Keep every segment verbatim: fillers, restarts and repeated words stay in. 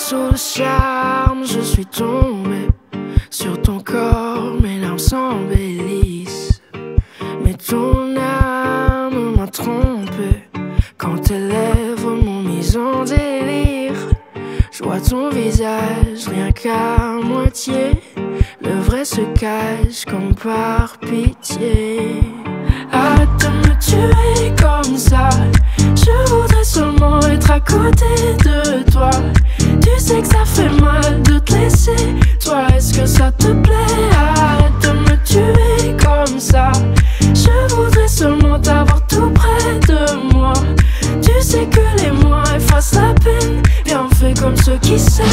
sous le charme, je suis tombé sur ton corps, mes larmes s'embellissent. Mais ton âme m'a trompé quand tes lèvres m'ont mis en délire. Je vois ton visage rien qu'à moitié, le vrai se cache comme par pitié. Arrête de me tuer comme ça, je voudrais seulement être à côté de toi. Tu sais que ça fait mal de te laisser, toi est-ce que ça te plaît? Arrête de me tuer comme ça, je voudrais seulement t'avoir tout près de moi. Tu sais que les mois effacent la peine, viens on fait comme ceux qui s'aiment.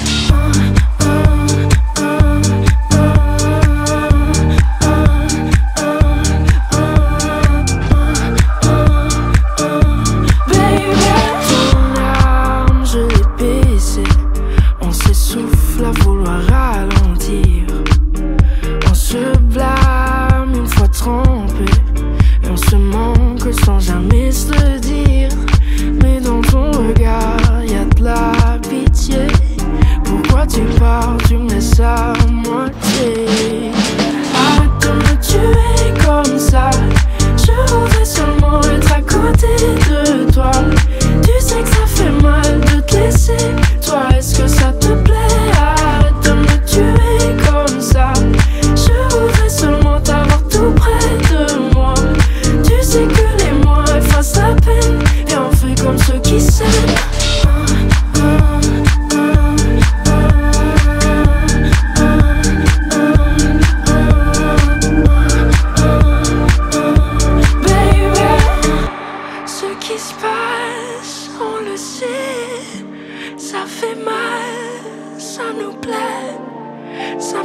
À vouloir ralentir, on se blâme une fois trempé, et on se manque sans jamais se le dire. Mais dans ton regard y a de la pitié. Pourquoi tu pars, tu me laisses à moitié? Arrête de me tuer comme ça, je voudrais seulement être à côté de toi. Tu sais que ça fait mal de te laisser, toi est-ce que ça te plaît? On le sait, ça fait mal, ça nous plaît, ça